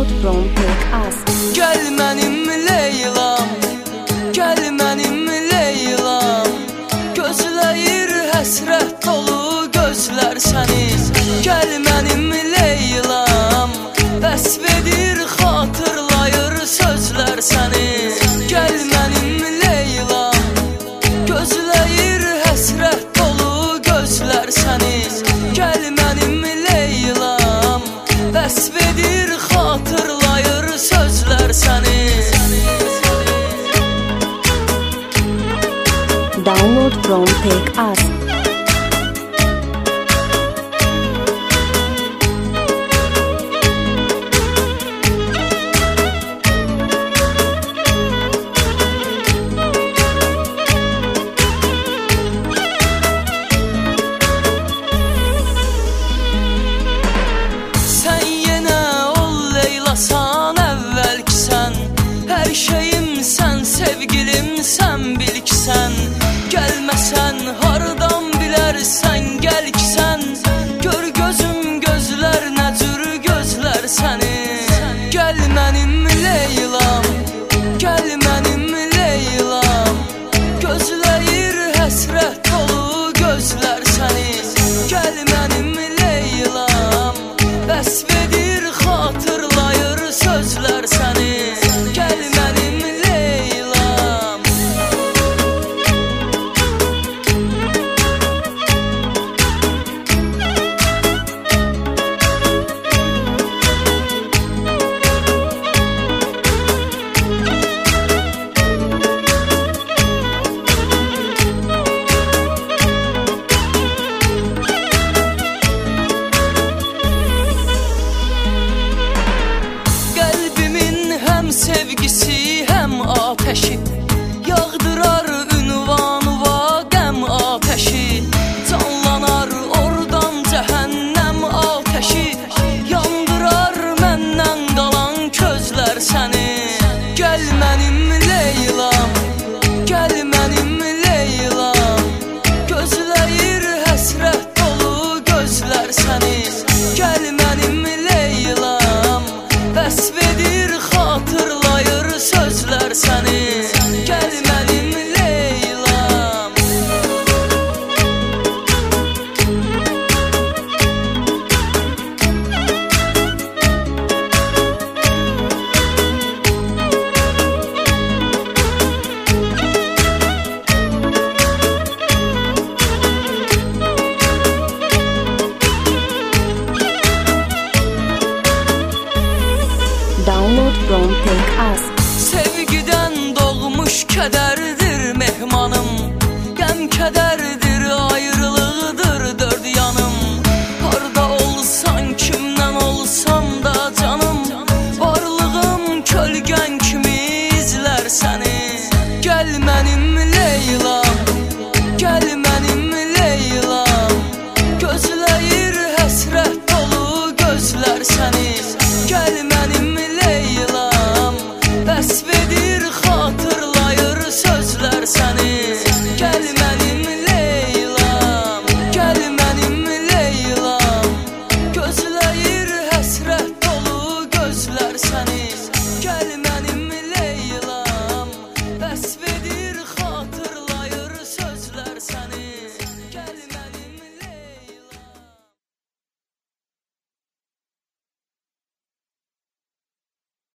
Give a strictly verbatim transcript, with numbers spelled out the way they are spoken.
Download from Take-Us. Gəl mənim Leylam, gəl mənim Leylam, gözləyir həsrət dolu gözlər səni. Gəl mənim Leylam, vəsf edir xatırlayır sözlər səni. Gəl mənim Leylam, gözləyir həsrət dolu gözlər səni. Gəl mənim Leylam, vəsf edir xatırlayır sözlər səni. Download from Take-Us. Hər şeyim sən, sevgilim sən, bil ki sən. Gəlməsən hardan bilərsən, gəl ki sən. Gör gözüm gözlər, nə cür gözlər səni. Gəl mənim Leylam, gəl mənim Leylam, gözləyir həsrət dolu gözlər səni. Gəl mənim Leylam, vəsf edir xatırlayır sözlər səni. Gəl mənim Leylam. Qəlbimin həm sevgisi, həm ateşi, yağdırar ünvan-uva qəm ateşi. Canlanar oradan cəhənnəm ateşi, yandırar məndən qalan közlər səni. Gəl mənim Leylam, gəl mənim Leylam, gözləyir həsrət dolu gözlər səni. Gəl mənim Leylam, vəsf edir xatırlayır sözlər səni. Gəl mənim Leylam. Download from Take-Us. Sevgidən doğmuş kədərdir mehmanım, qəm kədər